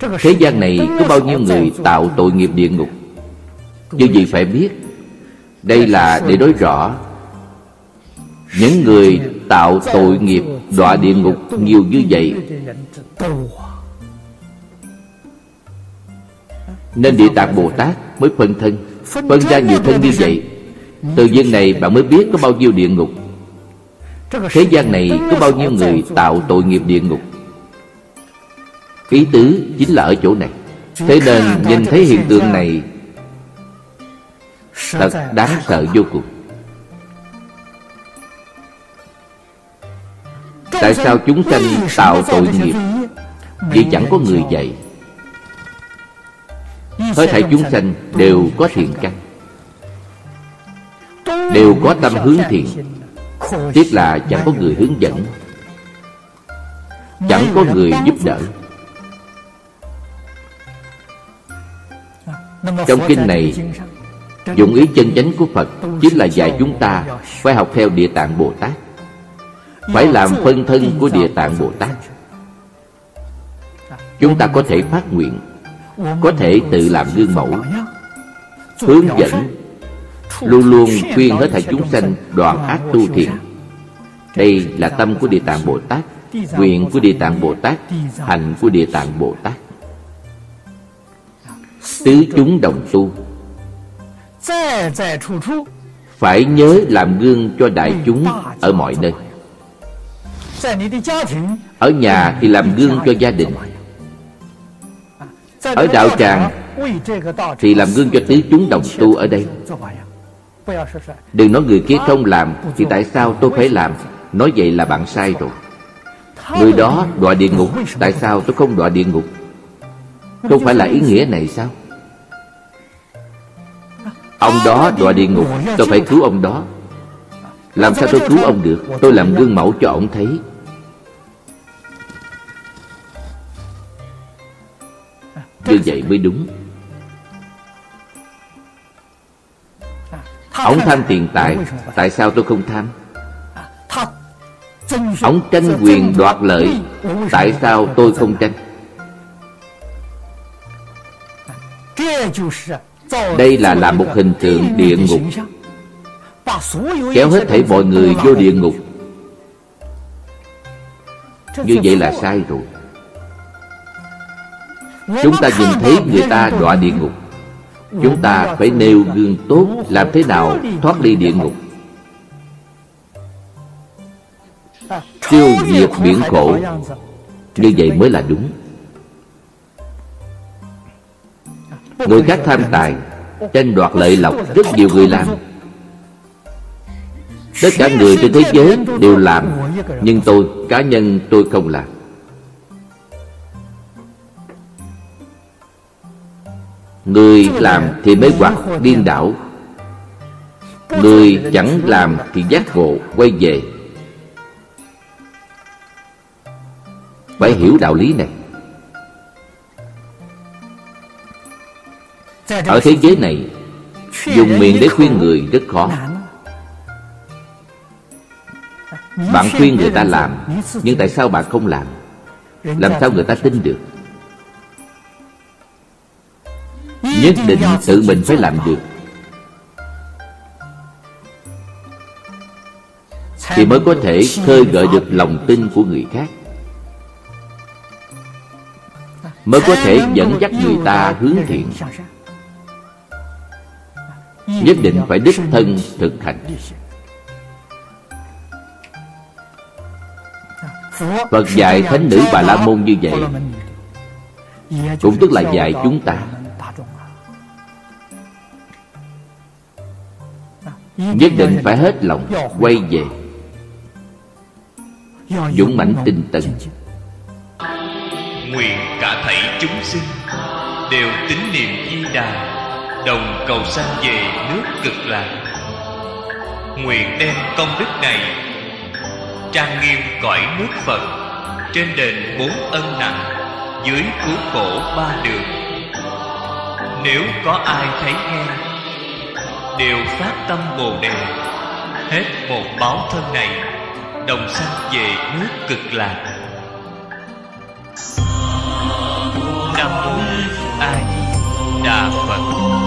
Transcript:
Thế gian này có bao nhiêu người tạo tội nghiệp địa ngục? Như vậy phải biết, đây là để nói rõ những người tạo tội nghiệp đọa địa ngục nhiều như vậy, nên Địa Tạng Bồ Tát mới phân thân, phân ra nhiều thân như vậy. Từ duyên này bạn mới biết có bao nhiêu địa ngục. Thế gian này có bao nhiêu người tạo tội nghiệp địa ngục. Ý tứ chính là ở chỗ này. Thế nên nhìn thấy hiện tượng này thật đáng sợ vô cùng. Tại sao chúng sanh tạo tội nghiệp vì chẳng có người dạy? Hết thảy chúng sanh đều có thiện căn, đều có tâm hướng thiện, tiếc là chẳng có người hướng dẫn, chẳng có người giúp đỡ. Trong kinh này, dụng ý chân chánh của Phật chính là dạy chúng ta phải học theo Địa Tạng Bồ Tát, phải làm phân thân của Địa Tạng Bồ Tát. Chúng ta có thể phát nguyện, có thể tự làm gương mẫu, hướng dẫn, luôn luôn khuyên hết thảy chúng sanh đoạn ác tu thiện. Đây là tâm của Địa Tạng Bồ Tát, nguyện của Địa Tạng Bồ Tát, hành của Địa Tạng Bồ Tát. Tứ chúng đồng tu, phải nhớ làm gương cho đại chúng ở mọi nơi. Ở nhà thì làm gương cho gia đình, ở đạo tràng thì làm gương cho tứ chúng đồng tu ở đây. Đừng nói người kia không làm thì tại sao tôi phải làm. Nói vậy là bạn sai rồi. Người đó đọa địa ngục, tại sao tôi không đọa địa ngục? Không phải là ý nghĩa này sao? Ông đó đọa địa ngục, tôi phải cứu ông đó. Làm sao tôi cứu ông được? Tôi làm gương mẫu cho ông thấy. Như vậy mới đúng. Ông tham tiền tài, tại sao tôi không tham? Ông tranh quyền đoạt lợi, tại sao tôi không tranh? Đây là làm một hình tượng địa ngục, kéo hết thảy mọi người vô địa ngục. Như vậy là sai rồi. Chúng ta nhìn thấy người ta đọa địa ngục, chúng ta phải nêu gương tốt, làm thế nào thoát ly địa ngục, siêu diệt biển khổ. Như vậy mới là đúng. Người khác tham tài, tranh đoạt lợi lộc, rất nhiều người làm. Tất cả người trên thế giới đều làm, nhưng tôi, cá nhân tôi không làm. Người làm thì mới hoặc điên đảo, người chẳng làm thì giác ngộ quay về. Phải hiểu đạo lý này. Ở thế giới này, dùng miệng để khuyên người rất khó. Bạn khuyên người ta làm, nhưng tại sao bạn không làm? Làm sao người ta tin được? Nhất định tự mình phải làm được, thì mới có thể khơi gợi được lòng tin của người khác, mới có thể dẫn dắt người ta hướng thiện. Nhất định phải đích thân thực hành. Phật dạy thánh nữ Bà La Môn như vậy, cũng tức là dạy chúng ta nhất định phải hết lòng quay về, dũng mãnh tinh tấn. Nguyện cả thảy chúng sinh đều tín niệm Di Đà, đồng cầu sanh về nước Cực Lạc. Nguyện đem công đức này trang nghiêm cõi nước Phật, trên đền 4 ân nặng, dưới cứu khổ 3 đường. Nếu có ai thấy nghe, đều phát tâm Bồ Đề, hết một báo thân này, đồng sanh về nước Cực Lạc. Nam Đà Phật.